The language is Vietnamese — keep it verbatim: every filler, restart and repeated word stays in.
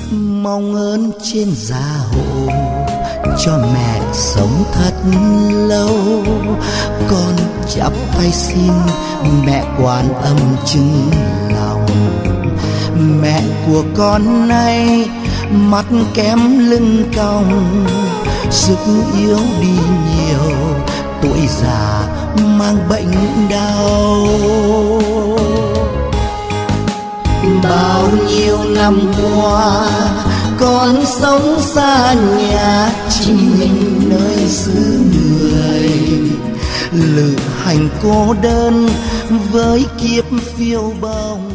mong ơn trên gia hộ cho mẹ sống thật lâu. Con chắp tay xin mẹ Quan Âm chứng lòng. Mẹ của con nay mắt kém lưng cong, sức yếu đi nhiều, tuổi già mang bệnh đau. Bao nhiêu năm qua con sống xa nhà, chỉ mình nơi xứ người, lữ hành cô đơn với kiếp phiêu bồng.